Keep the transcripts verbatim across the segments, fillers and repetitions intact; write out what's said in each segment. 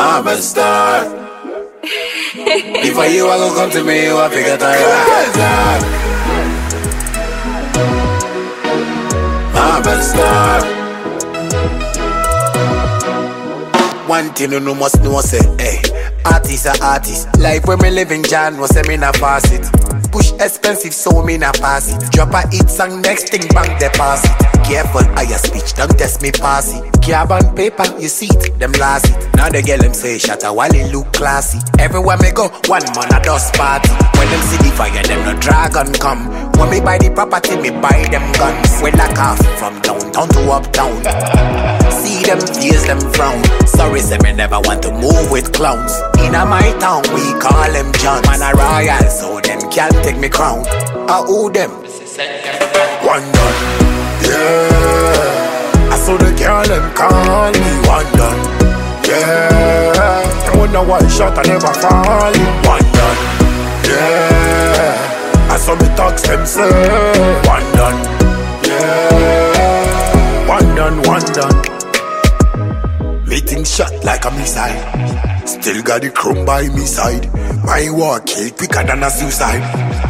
I'm a star. Before you, I go come to me, you I figure that I'm a star. One thing you know must know say, hey, artist are artist. Life when me living John was say me na pass it. Push expensive so me na pass it. Drop a hit song next thing bank deposit. Careful how your speech don't test me pass it. Carbon paper you see it, them last it. Now the girl them say shut a while it look classy. Everywhere me go one man a dust party. When them see the fire them no dragon come. When me buy the property me buy them guns. We lock off from downtown to uptown. See them face them frown. Sorry say me never want to move with clowns. In a my town we call them John. Man a royal so them can't take me crown. I owe them one done. Yeah, I saw the girl them call me one done. Yeah, them wonder why shot I never fall in one done. Yeah, I saw me talks them say one done. Yeah, one done, one done. Meeting shot like a missile. Still got the chrome by me side. My war kill quicker than a suicide.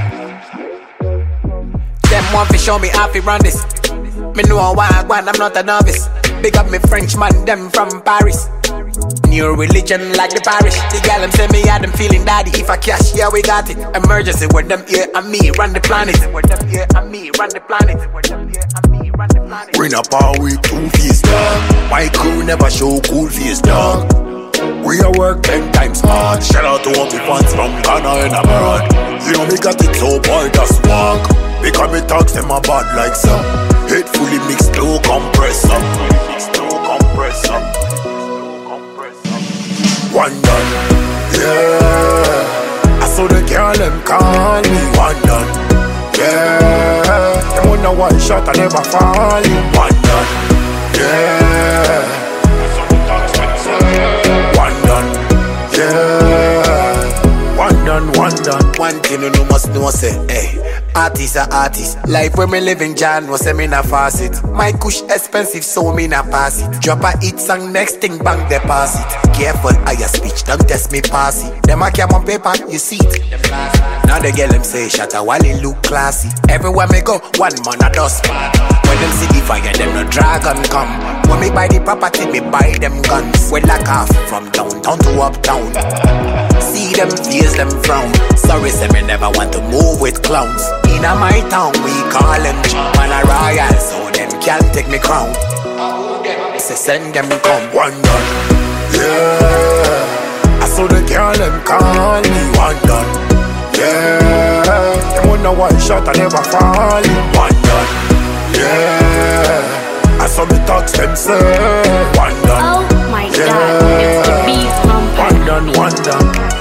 Them want to show me how to run this. Me know why I want, I'm not a novice. Big up me French man, them from Paris. New religion like the parish. The gal them say me had them feeling daddy. If I cash, yeah we got it. Emergency with them here and me run the planet. With them here and me run the planet. With them here and me run the planet. Bring up our way two face dog. My crew never show cool face dog. We are work ten times hard. Shout out to all the fans from Ghana and abroad. You know me got it so boy just walk. Because me talks them a bad like some. Head fully mixed low compressor. Fully mixed low compressor. One done, yeah. I saw the girl them call me one done, yeah. Them wonder why shot I never fall in one done, yeah. One done, yeah. One done, one done. One thing you know must know say, hey, artist are artist. Life where me living John was say me na pass it. My kush expensive so me na pass it. Drop a hit song next thing bank deposit. Careful how your speech don't test me pass it. Them a cam on paper you see it. Now the girl them say shut a while it look classy. Everywhere me go one man a dust party. When them see the fire them no dragon come. When me buy the property me buy them guns. We lock off from downtown to uptown. See them face them frown. Sorry say me never want to move with clowns. In a my town we call them man a royal so them can't take me crown. Say send them come one done. Yeah, I saw the girl them call me one done. Yeah, them wonder why shot I never fall in one done. Yeah, I saw me talks them say one done. Oh my yeah. God, it's the beast from one done, one done.